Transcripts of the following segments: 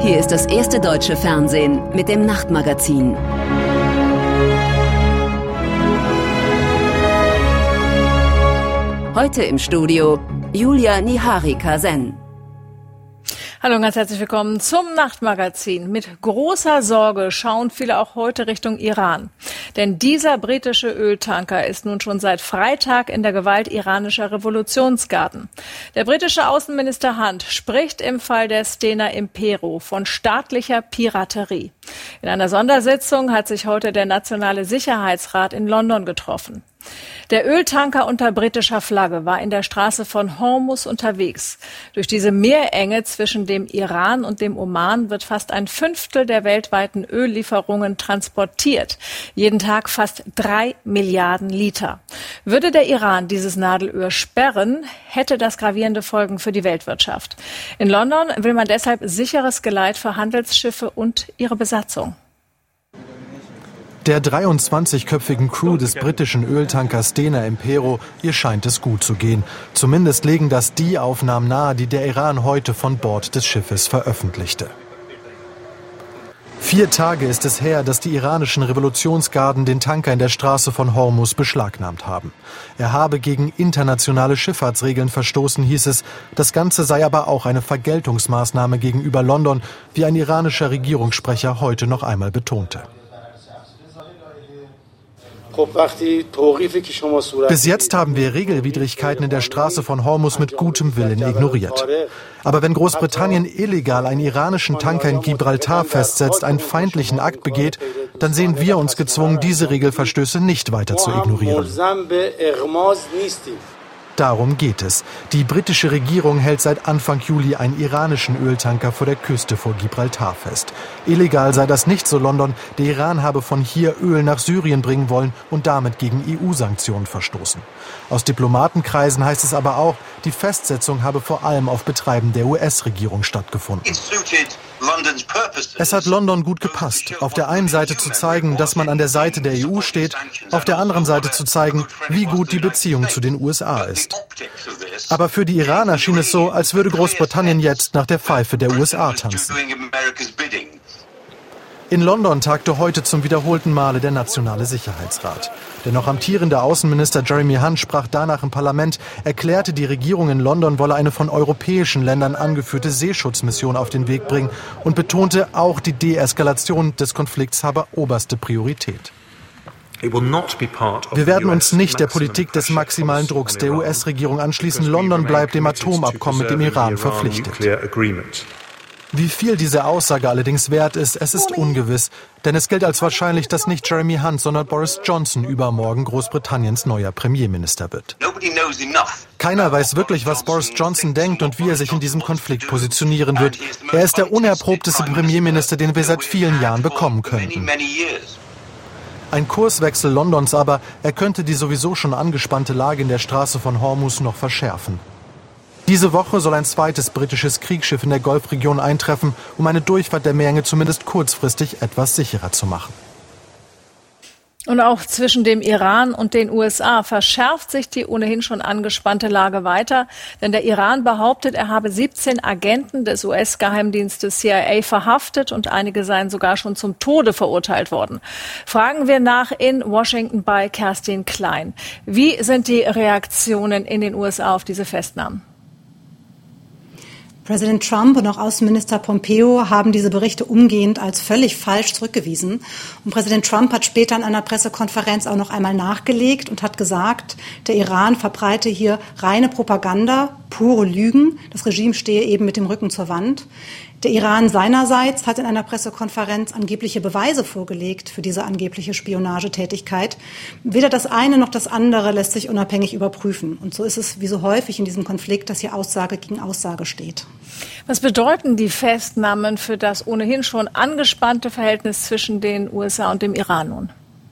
Hier ist das erste deutsche Fernsehen mit dem Nachtmagazin. Heute im Studio Julia Niharika-Sen. Hallo und ganz herzlich willkommen zum Nachtmagazin. Mit großer Sorge schauen viele auch heute Richtung Iran. Denn dieser britische Öltanker ist nun schon seit Freitag in der Gewalt iranischer Revolutionsgarden. Der britische Außenminister Hunt spricht im Fall der Stena Impero von staatlicher Piraterie. In einer Sondersitzung hat sich heute der Nationale Sicherheitsrat in London getroffen. Der Öltanker unter britischer Flagge war in der Straße von Hormuz unterwegs. Durch diese Meerenge zwischen dem Iran und dem Oman wird fast ein Fünftel der weltweiten Öllieferungen transportiert. Jeden Tag fast 3 Milliarden Liter. Würde der Iran dieses Nadelöhr sperren, hätte das gravierende Folgen für die Weltwirtschaft. In London will man deshalb sicheres Geleit für Handelsschiffe und ihre Besatzung. Der 23-köpfigen Crew des britischen Öltankers Stena Impero, ihr scheint es gut zu gehen. Zumindest legen das die Aufnahmen nahe, die der Iran heute von Bord des Schiffes veröffentlichte. 4 Tage ist es her, dass die iranischen Revolutionsgarden den Tanker in der Straße von Hormuz beschlagnahmt haben. Er habe gegen internationale Schifffahrtsregeln verstoßen, hieß es. Das Ganze sei aber auch eine Vergeltungsmaßnahme gegenüber London, wie ein iranischer Regierungssprecher heute noch einmal betonte. Bis jetzt haben wir Regelwidrigkeiten in der Straße von Hormuz mit gutem Willen ignoriert. Aber wenn Großbritannien illegal einen iranischen Tanker in Gibraltar festsetzt, einen feindlichen Akt begeht, dann sehen wir uns gezwungen, diese Regelverstöße nicht weiter zu ignorieren. Darum geht es. Die britische Regierung hält seit Anfang Juli einen iranischen Öltanker vor der Küste vor Gibraltar fest. Illegal sei das nicht, so London. Der Iran habe von hier Öl nach Syrien bringen wollen und damit gegen EU-Sanktionen verstoßen. Aus Diplomatenkreisen heißt es aber auch, die Festsetzung habe vor allem auf Betreiben der US-Regierung stattgefunden. Es hat London gut gepasst, auf der einen Seite zu zeigen, dass man an der Seite der EU steht, auf der anderen Seite zu zeigen, wie gut die Beziehung zu den USA ist. Aber für die Iraner schien es so, als würde Großbritannien jetzt nach der Pfeife der USA tanzen. In London tagte heute zum wiederholten Male der Nationale Sicherheitsrat. Der noch amtierende Außenminister Jeremy Hunt sprach danach im Parlament, erklärte, die Regierung in London wolle eine von europäischen Ländern angeführte Seeschutzmission auf den Weg bringen und betonte, auch die Deeskalation des Konflikts habe oberste Priorität. Wir werden uns nicht der Politik des maximalen Drucks der US-Regierung anschließen. London bleibt dem Atomabkommen mit dem Iran verpflichtet. Wie viel diese Aussage allerdings wert ist, es ist ungewiss. Denn es gilt als wahrscheinlich, dass nicht Jeremy Hunt, sondern Boris Johnson übermorgen Großbritanniens neuer Premierminister wird. Keiner weiß wirklich, was Boris Johnson denkt und wie er sich in diesem Konflikt positionieren wird. Er ist der unerprobteste Premierminister, den wir seit vielen Jahren bekommen könnten. Ein Kurswechsel Londons aber, er könnte die sowieso schon angespannte Lage in der Straße von Hormuz noch verschärfen. Diese Woche soll ein zweites britisches Kriegsschiff in der Golfregion eintreffen, um eine Durchfahrt der Meerenge zumindest kurzfristig etwas sicherer zu machen. Und auch zwischen dem Iran und den USA verschärft sich die ohnehin schon angespannte Lage weiter. Denn der Iran behauptet, er habe 17 Agenten des US-Geheimdienstes CIA verhaftet und einige seien sogar schon zum Tode verurteilt worden. Fragen wir nach in Washington bei Kerstin Klein. Wie sind die Reaktionen in den USA auf diese Festnahmen? Präsident Trump und auch Außenminister Pompeo haben diese Berichte umgehend als völlig falsch zurückgewiesen. Und Präsident Trump hat später in einer Pressekonferenz auch noch einmal nachgelegt und hat gesagt, der Iran verbreite hier reine Propaganda, pure Lügen. Das Regime stehe eben mit dem Rücken zur Wand. Der Iran seinerseits hat in einer Pressekonferenz angebliche Beweise vorgelegt für diese angebliche Spionagetätigkeit. Weder das eine noch das andere lässt sich unabhängig überprüfen. Und so ist es wie so häufig in diesem Konflikt, dass hier Aussage gegen Aussage steht. Was bedeuten die Festnahmen für das ohnehin schon angespannte Verhältnis zwischen den USA und dem Iran nun?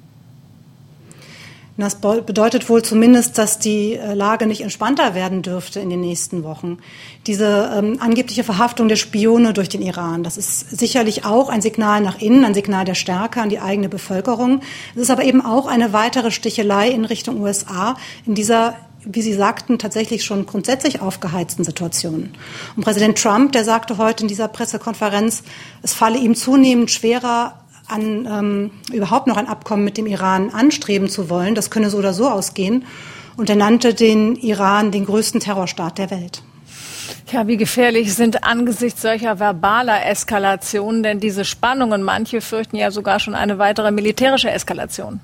Das bedeutet wohl zumindest, dass die Lage nicht entspannter werden dürfte in den nächsten Wochen. Diese angebliche Verhaftung der Spione durch den Iran, das ist sicherlich auch ein Signal nach innen, ein Signal der Stärke an die eigene Bevölkerung. Es ist aber eben auch eine weitere Stichelei in Richtung USA in dieser wie Sie sagten, tatsächlich schon grundsätzlich aufgeheizten Situationen. Und Präsident Trump, der sagte heute in dieser Pressekonferenz, es falle ihm zunehmend schwerer, überhaupt noch ein Abkommen mit dem Iran anstreben zu wollen. Das könne so oder so ausgehen. Und er nannte den Iran den größten Terrorstaat der Welt. Ja, wie gefährlich sind angesichts solcher verbaler Eskalationen denn diese Spannungen? Manche fürchten ja sogar schon eine weitere militärische Eskalation.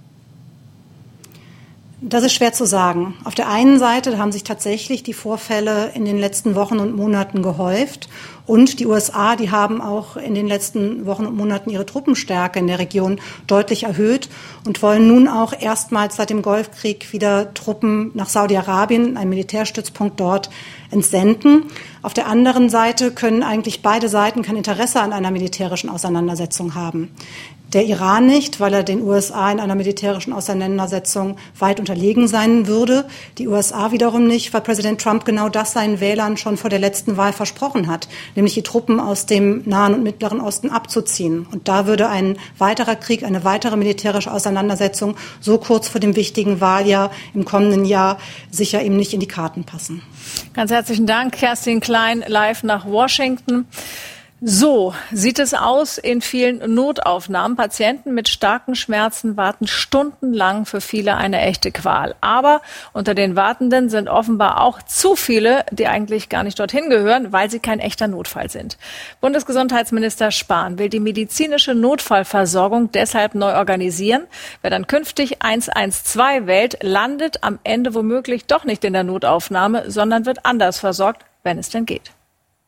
Das ist schwer zu sagen. Auf der einen Seite haben sich tatsächlich die Vorfälle in den letzten Wochen und Monaten gehäuft. Und die USA, die haben auch in den letzten Wochen und Monaten ihre Truppenstärke in der Region deutlich erhöht und wollen nun auch erstmals seit dem Golfkrieg wieder Truppen nach Saudi-Arabien, einen Militärstützpunkt dort, entsenden. Auf der anderen Seite können eigentlich beide Seiten kein Interesse an einer militärischen Auseinandersetzung haben. Der Iran nicht, weil er den USA in einer militärischen Auseinandersetzung weit unterlegen sein würde. Die USA wiederum nicht, weil Präsident Trump genau das seinen Wählern schon vor der letzten Wahl versprochen hat, nämlich die Truppen aus dem Nahen und Mittleren Osten abzuziehen. Und da würde ein weiterer Krieg, eine weitere militärische Auseinandersetzung so kurz vor dem wichtigen Wahljahr im kommenden Jahr sicher eben nicht in die Karten passen. Ganz herzlichen Dank, Kerstin Klein, live nach Washington. So sieht es aus in vielen Notaufnahmen. Patienten mit starken Schmerzen warten stundenlang, für viele eine echte Qual. Aber unter den Wartenden sind offenbar auch zu viele, die eigentlich gar nicht dorthin gehören, weil sie kein echter Notfall sind. Bundesgesundheitsminister Spahn will die medizinische Notfallversorgung deshalb neu organisieren. Wer dann künftig 112 wählt, landet am Ende womöglich doch nicht in der Notaufnahme, sondern wird anders versorgt, wenn es denn geht.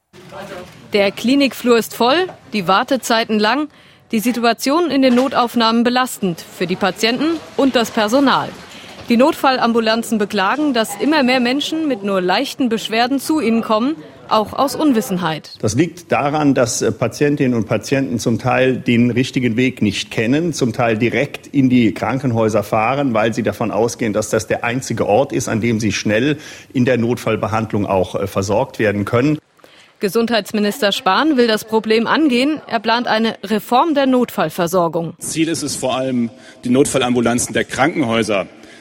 Der Klinikflur ist voll, die Wartezeiten lang, die Situation in den Notaufnahmen belastend für die Patienten und das Personal. Die Notfallambulanzen beklagen, dass immer mehr Menschen mit nur leichten Beschwerden zu ihnen kommen, auch aus Unwissenheit. Das liegt daran, dass Patientinnen und Patienten zum Teil den richtigen Weg nicht kennen, zum Teil direkt in die Krankenhäuser fahren, weil sie davon ausgehen, dass das der einzige Ort ist, an dem sie schnell in der Notfallbehandlung auch versorgt werden können. Gesundheitsminister Spahn will das Problem angehen. Er plant eine Reform der Notfallversorgung. Ziel ist es vor allem, die Notfallambulanzen der Krankenhäuser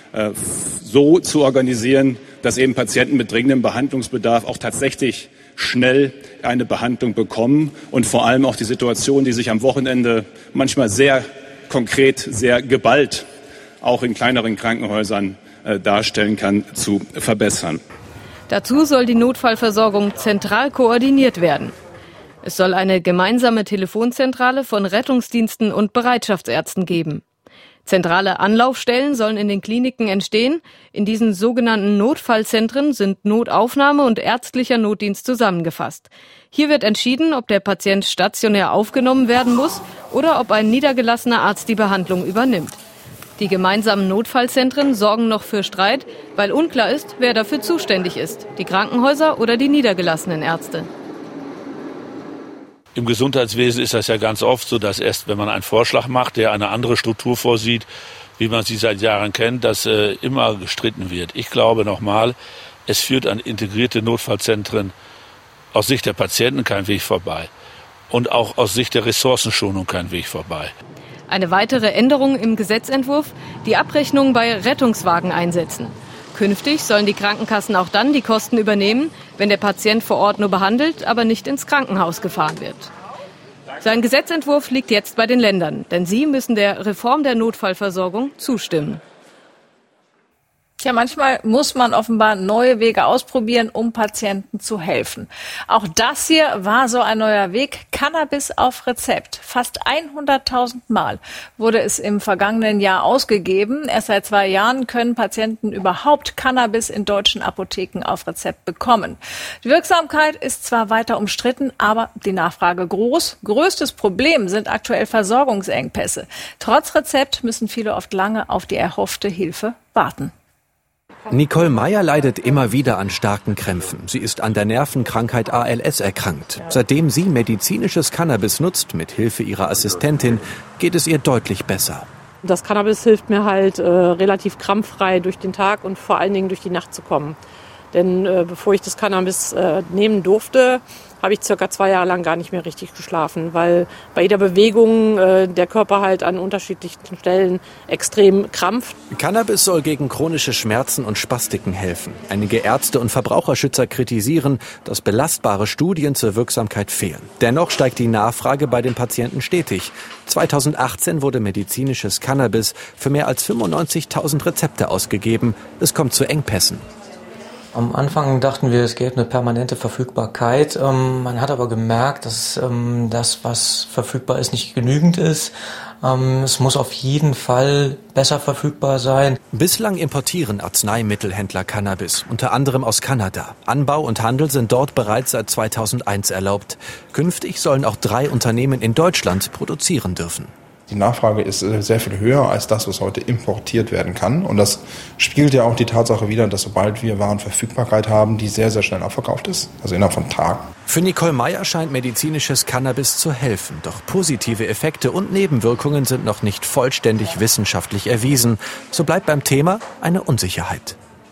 so zu organisieren, dass eben Patienten mit dringendem Behandlungsbedarf auch tatsächlich schnell eine Behandlung bekommen und vor allem auch die Situation, die sich am Wochenende manchmal sehr konkret, sehr geballt auch in kleineren Krankenhäusern darstellen kann, zu verbessern. Dazu soll die Notfallversorgung zentral koordiniert werden. Es soll eine gemeinsame Telefonzentrale von Rettungsdiensten und Bereitschaftsärzten geben. Zentrale Anlaufstellen sollen in den Kliniken entstehen. In diesen sogenannten Notfallzentren sind Notaufnahme und ärztlicher Notdienst zusammengefasst. Hier wird entschieden, ob der Patient stationär aufgenommen werden muss oder ob ein niedergelassener Arzt die Behandlung übernimmt. Die gemeinsamen Notfallzentren sorgen noch für Streit, weil unklar ist, wer dafür zuständig ist, die Krankenhäuser oder die niedergelassenen Ärzte. Im Gesundheitswesen ist das ja ganz oft so, dass erst, wenn man einen Vorschlag macht, der eine andere Struktur vorsieht, wie man sie seit Jahren kennt, dass immer gestritten wird. Ich glaube nochmal, es führt an integrierte Notfallzentren aus Sicht der Patienten kein Weg vorbei und auch aus Sicht der Ressourcenschonung kein Weg vorbei. Eine weitere Änderung im Gesetzentwurf, die Abrechnung bei Rettungswageneinsätzen. Künftig sollen die Krankenkassen auch dann die Kosten übernehmen, wenn der Patient vor Ort nur behandelt, aber nicht ins Krankenhaus gefahren wird. Sein Gesetzentwurf liegt jetzt bei den Ländern, denn sie müssen der Reform der Notfallversorgung zustimmen. Tja, manchmal muss man offenbar neue Wege ausprobieren, um Patienten zu helfen. Auch das hier war so ein neuer Weg. Cannabis auf Rezept. Fast 100.000 Mal wurde es im vergangenen Jahr ausgegeben. Erst seit 2 Jahren können Patienten überhaupt Cannabis in deutschen Apotheken auf Rezept bekommen. Die Wirksamkeit ist zwar weiter umstritten, aber die Nachfrage groß. Größtes Problem sind aktuell Versorgungsengpässe. Trotz Rezept müssen viele oft lange auf die erhoffte Hilfe warten. Nicole Meyer leidet immer wieder an starken Krämpfen. Sie ist an der Nervenkrankheit ALS erkrankt. Seitdem sie medizinisches Cannabis nutzt, mit Hilfe ihrer Assistentin, geht es ihr deutlich besser. Das Cannabis hilft mir halt relativ krampffrei durch den Tag und vor allen Dingen durch die Nacht zu kommen. Denn bevor ich das Cannabis nehmen durfte, habe ich circa 2 Jahre lang gar nicht mehr richtig geschlafen, weil bei jeder Bewegung der Körper halt an unterschiedlichen Stellen extrem krampft. Cannabis soll gegen chronische Schmerzen und Spastiken helfen. Einige Ärzte und Verbraucherschützer kritisieren, dass belastbare Studien zur Wirksamkeit fehlen. Dennoch steigt die Nachfrage bei den Patienten stetig. 2018 wurde medizinisches Cannabis für mehr als 95.000 Rezepte ausgegeben. Es kommt zu Engpässen. Am Anfang dachten wir, es gäbe eine permanente Verfügbarkeit. Man hat aber gemerkt, dass das, was verfügbar ist, nicht genügend ist. Es muss auf jeden Fall besser verfügbar sein. Bislang importieren Arzneimittelhändler Cannabis, unter anderem aus Kanada. Anbau und Handel sind dort bereits seit 2001 erlaubt. Künftig sollen auch 3 Unternehmen in Deutschland produzieren dürfen. Die Nachfrage ist sehr viel höher als das, was heute importiert werden kann. Und das spiegelt ja auch die Tatsache wider, dass sobald wir Warenverfügbarkeit haben, die sehr, sehr schnell abverkauft ist, also innerhalb von Tagen. Für Nicole Meyer scheint medizinisches Cannabis zu helfen. Doch positive Effekte und Nebenwirkungen sind noch nicht vollständig wissenschaftlich erwiesen. So bleibt beim Thema eine Unsicherheit.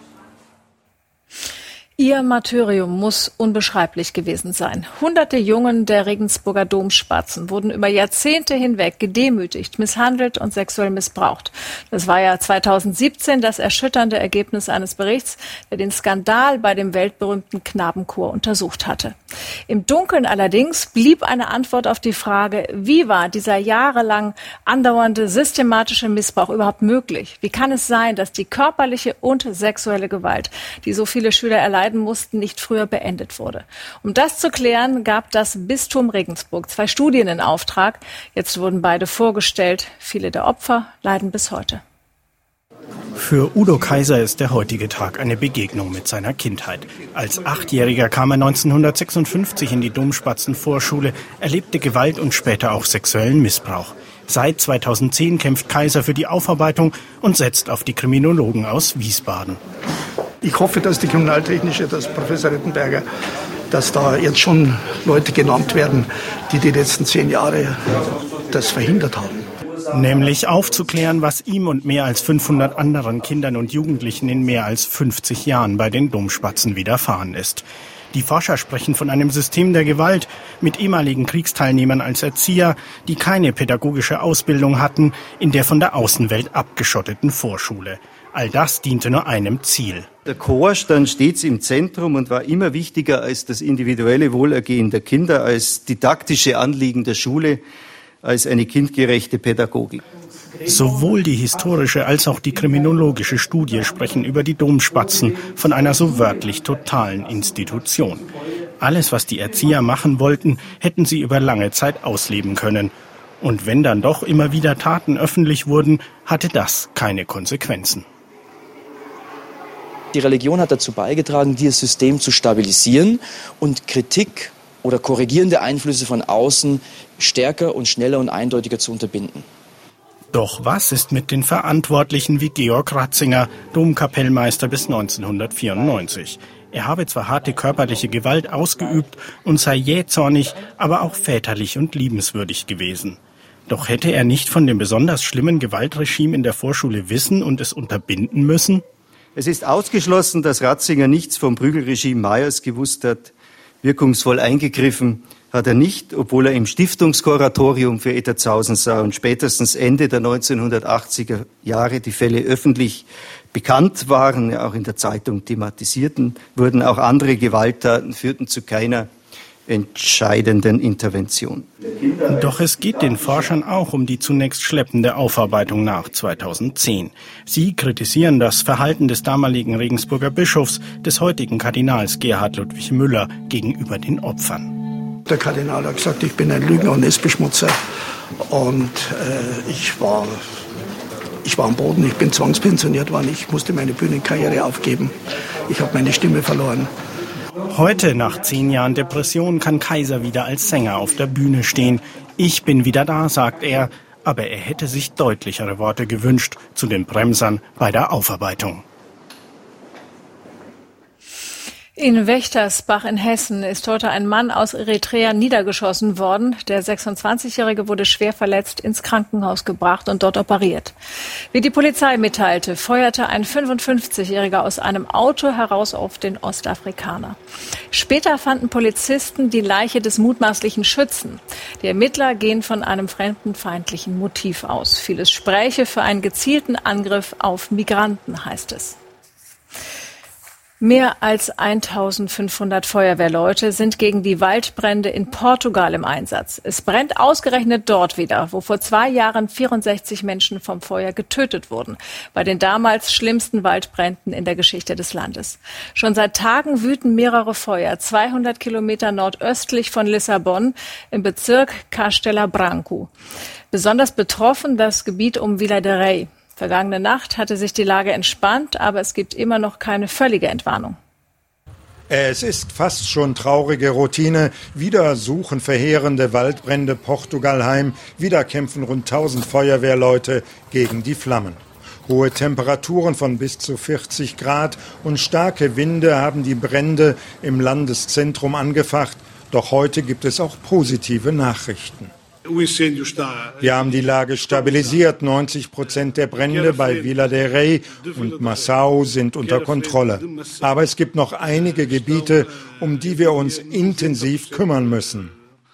Ihr Martyrium muss unbeschreiblich gewesen sein. Hunderte Jungen der Regensburger Domspatzen wurden über Jahrzehnte hinweg gedemütigt, misshandelt und sexuell missbraucht. Das war ja 2017 das erschütternde Ergebnis eines Berichts, der den Skandal bei dem weltberühmten Knabenchor untersucht hatte. Im Dunkeln allerdings blieb eine Antwort auf die Frage, wie war dieser jahrelang andauernde systematische Missbrauch überhaupt möglich? Wie kann es sein, dass die körperliche und sexuelle Gewalt, die so viele Schüler erleiden mussten, nicht früher beendet wurde? Um das zu klären, gab das Bistum Regensburg 2 Studien in Auftrag. Jetzt wurden beide vorgestellt. Viele der Opfer leiden bis heute. Für Udo Kaiser ist der heutige Tag eine Begegnung mit seiner Kindheit. Als 8-Jähriger kam er 1956 in die Domspatzen-Vorschule, erlebte Gewalt und später auch sexuellen Missbrauch. Seit 2010 kämpft Kaiser für die Aufarbeitung und setzt auf die Kriminologen aus Wiesbaden. Ich hoffe, dass die Kriminaltechnische, dass Professor Rittenberger, dass da jetzt schon Leute genannt werden, die die letzten 10 Jahre das verhindert haben. Nämlich aufzuklären, was ihm und mehr als 500 anderen Kindern und Jugendlichen in mehr als 50 Jahren bei den Domspatzen widerfahren ist. Die Forscher sprechen von einem System der Gewalt mit ehemaligen Kriegsteilnehmern als Erzieher, die keine pädagogische Ausbildung hatten, in der von der Außenwelt abgeschotteten Vorschule. All das diente nur einem Ziel. Der Chor stand stets im Zentrum und war immer wichtiger als das individuelle Wohlergehen der Kinder, als didaktische Anliegen der Schule, als eine kindgerechte Pädagogik. Sowohl die historische als auch die kriminologische Studie sprechen über die Domspatzen von einer so wörtlich totalen Institution. Alles, was die Erzieher machen wollten, hätten sie über lange Zeit ausleben können. Und wenn dann doch immer wieder Taten öffentlich wurden, hatte das keine Konsequenzen. Die Religion hat dazu beigetragen, dieses System zu stabilisieren und Kritik oder korrigierende Einflüsse von außen stärker und schneller und eindeutiger zu unterbinden. Doch was ist mit den Verantwortlichen wie Georg Ratzinger, Domkapellmeister bis 1994? Er habe zwar harte körperliche Gewalt ausgeübt und sei jähzornig, aber auch väterlich und liebenswürdig gewesen. Doch hätte er nicht von dem besonders schlimmen Gewaltregime in der Vorschule wissen und es unterbinden müssen? Es ist ausgeschlossen, dass Ratzinger nichts vom Prügelregime Meyers gewusst hat. Wirkungsvoll eingegriffen hat er nicht, obwohl er im Stiftungskuratorium für Edda Zausen sah und spätestens Ende der 1980er Jahre die Fälle öffentlich bekannt waren, ja auch in der Zeitung thematisierten wurden. Auch andere Gewalttaten führten zu keiner entscheidenden Intervention. Doch es geht den Forschern auch um die zunächst schleppende Aufarbeitung nach 2010. Sie kritisieren das Verhalten des damaligen Regensburger Bischofs, des heutigen Kardinals Gerhard Ludwig Müller, gegenüber den Opfern. Der Kardinal hat gesagt, ich bin ein Lügner und Nestbeschmutzer und ich war am Boden, ich bin zwangspensioniert worden, ich musste meine Bühnenkarriere aufgeben, ich habe meine Stimme verloren. Heute, nach 10 Jahren Depression, kann Kaiser wieder als Sänger auf der Bühne stehen. Ich bin wieder da, sagt er, aber er hätte sich deutlichere Worte gewünscht zu den Bremsern bei der Aufarbeitung. In Wächtersbach in Hessen ist heute ein Mann aus Eritrea niedergeschossen worden. Der 26-Jährige wurde schwer verletzt ins Krankenhaus gebracht und dort operiert. Wie die Polizei mitteilte, feuerte ein 55-Jähriger aus einem Auto heraus auf den Ostafrikaner. Später fanden Polizisten die Leiche des mutmaßlichen Schützen. Die Ermittler gehen von einem fremdenfeindlichen Motiv aus. Vieles spräche für einen gezielten Angriff auf Migranten, heißt es. Mehr als 1500 Feuerwehrleute sind gegen die Waldbrände in Portugal im Einsatz. Es brennt ausgerechnet dort wieder, wo vor 2 Jahren 64 Menschen vom Feuer getötet wurden, bei den damals schlimmsten Waldbränden in der Geschichte des Landes. Schon seit Tagen wüten mehrere Feuer, 200 Kilometer nordöstlich von Lissabon im Bezirk Castelo Branco. Besonders betroffen das Gebiet um Vila de Rei. Vergangene Nacht hatte sich die Lage entspannt, aber es gibt immer noch keine völlige Entwarnung. Es ist fast schon traurige Routine. Wieder suchen verheerende Waldbrände Portugal heim. Wieder kämpfen rund 1000 Feuerwehrleute gegen die Flammen. Hohe Temperaturen von bis zu 40 Grad und starke Winde haben die Brände im Landeszentrum angefacht. Doch heute gibt es auch positive Nachrichten. Wir haben die Lage stabilisiert. 90% der Brände bei Vila de Rei und Massau sind unter Kontrolle. Aber es gibt noch einige Gebiete, um die wir uns intensiv kümmern müssen.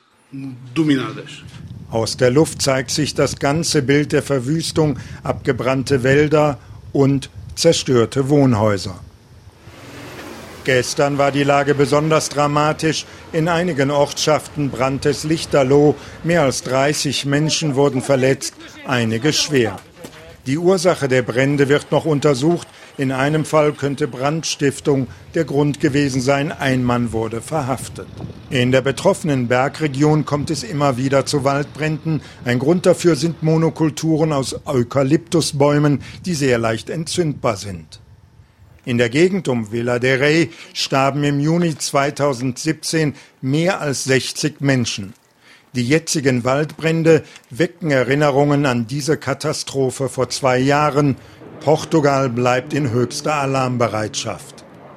Aus der Luft zeigt sich das ganze Bild der Verwüstung, abgebrannte Wälder und zerstörte Wohnhäuser. Gestern war die Lage besonders dramatisch. In einigen Ortschaften brannte es lichterloh. Mehr als 30 Menschen wurden verletzt, einige schwer. Die Ursache der Brände wird noch untersucht. In einem Fall könnte Brandstiftung der Grund gewesen sein. Ein Mann wurde verhaftet. In der betroffenen Bergregion kommt es immer wieder zu Waldbränden. Ein Grund dafür sind Monokulturen aus Eukalyptusbäumen, die sehr leicht entzündbar sind. In der Gegend um Vila de Rei starben im Juni 2017 mehr als 60 Menschen. Die jetzigen Waldbrände wecken Erinnerungen an diese Katastrophe vor 2 Jahren. Portugal bleibt in höchster Alarmbereitschaft.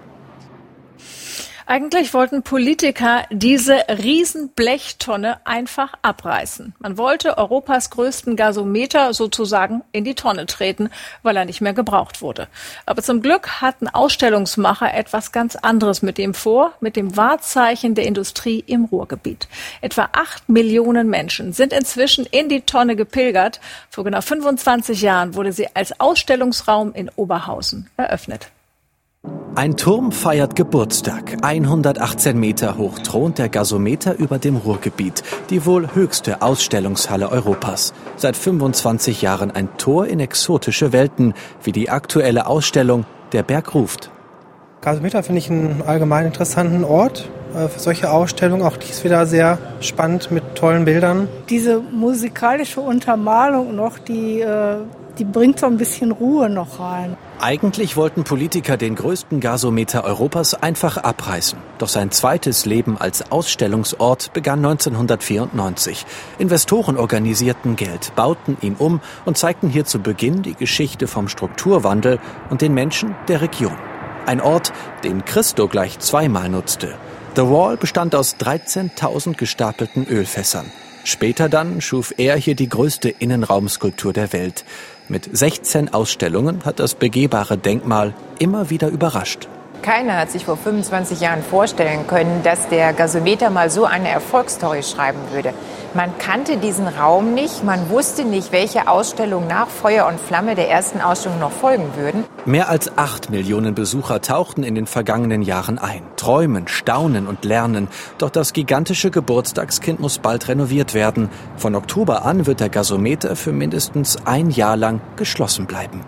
Eigentlich wollten Politiker diese Riesenblechtonne einfach abreißen. Man wollte Europas größten Gasometer sozusagen in die Tonne treten, weil er nicht mehr gebraucht wurde. Aber zum Glück hatten Ausstellungsmacher etwas ganz anderes mit ihm vor, mit dem Wahrzeichen der Industrie im Ruhrgebiet. Etwa 8 Millionen Menschen sind inzwischen in die Tonne gepilgert. Vor genau 25 Jahren wurde sie als Ausstellungsraum in Oberhausen eröffnet. Ein Turm feiert Geburtstag. 118 Meter hoch thront der Gasometer über dem Ruhrgebiet, die wohl höchste Ausstellungshalle Europas. Seit 25 Jahren ein Tor in exotische Welten, wie die aktuelle Ausstellung Der Berg ruft. Gasometer finde ich einen allgemein interessanten Ort für solche Ausstellungen. Auch die ist wieder sehr spannend mit tollen Bildern. Diese musikalische Untermalung noch, die bringt so ein bisschen Ruhe noch rein. Eigentlich wollten Politiker den größten Gasometer Europas einfach abreißen. Doch sein zweites Leben als Ausstellungsort begann 1994. Investoren organisierten Geld, bauten ihn um und zeigten hier zu Beginn die Geschichte vom Strukturwandel und den Menschen der Region. Ein Ort, den Christo gleich zweimal nutzte. The Wall bestand aus 13.000 gestapelten Ölfässern. Später dann schuf er hier die größte Innenraumskulptur der Welt. Mit 16 Ausstellungen hat das begehbare Denkmal immer wieder überrascht. Keiner hat sich vor 25 Jahren vorstellen können, dass der Gasometer mal so eine Erfolgsstory schreiben würde. Man kannte diesen Raum nicht, man wusste nicht, welche Ausstellungen nach Feuer und Flamme der ersten Ausstellung noch folgen würden. Mehr als 8 Millionen Besucher tauchten in den vergangenen Jahren ein. Träumen, staunen und lernen. Doch das gigantische Geburtstagskind muss bald renoviert werden. Von Oktober an wird der Gasometer für mindestens 1 Jahr lang geschlossen bleiben.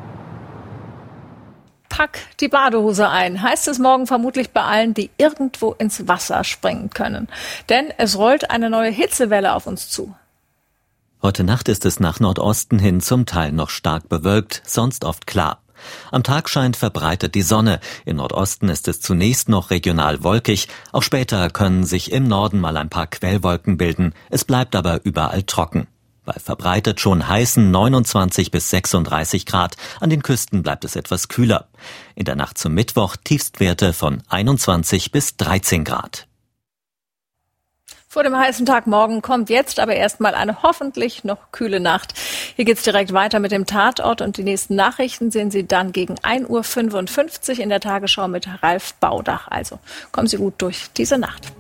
Pack die Badehose ein, heißt es morgen vermutlich bei allen, die irgendwo ins Wasser springen können. Denn es rollt eine neue Hitzewelle auf uns zu. Heute Nacht ist es nach Nordosten hin zum Teil noch stark bewölkt, sonst oft klar. Am Tag scheint verbreitet die Sonne. Im Nordosten ist es zunächst noch regional wolkig. Auch später können sich im Norden mal ein paar Quellwolken bilden. Es bleibt aber überall trocken. Bei verbreitet schon heißen 29 bis 36 Grad. An den Küsten bleibt es etwas kühler. In der Nacht zum Mittwoch Tiefstwerte von 21 bis 13 Grad. Vor dem heißen Tag morgen kommt jetzt aber erstmal eine hoffentlich noch kühle Nacht. Hier geht's direkt weiter mit dem Tatort und die nächsten Nachrichten sehen Sie dann gegen 1:55 Uhr in der Tagesschau mit Ralf Baudach. Also kommen Sie gut durch diese Nacht.